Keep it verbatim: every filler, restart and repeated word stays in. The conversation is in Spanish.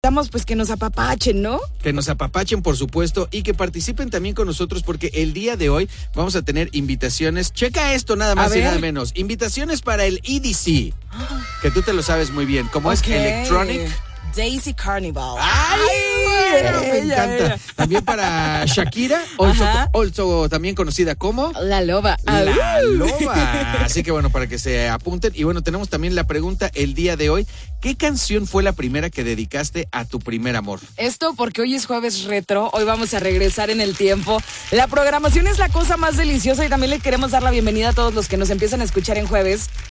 Damos pues que nos apapachen, ¿no? Que nos apapachen, por supuesto, y que participen también con nosotros, porque el día de hoy vamos a tener invitaciones. Checa esto, nada más y nada menos. Invitaciones para el E D C, que tú te lo sabes muy bien, como okay. es Electronic Daisy Carnival. ¡Ay! Bueno, me encanta. Ella. También para Shakira, also, also también conocida como La Loba. La Loba. Así que bueno, para que se apunten. Y bueno, tenemos también la pregunta el día de hoy. ¿Qué canción fue la primera que dedicaste a tu primer amor? Esto porque hoy es jueves retro, hoy vamos a regresar en el tiempo. La programación es la cosa más deliciosa y también le queremos dar la bienvenida a todos los que nos empiezan a escuchar en jueves.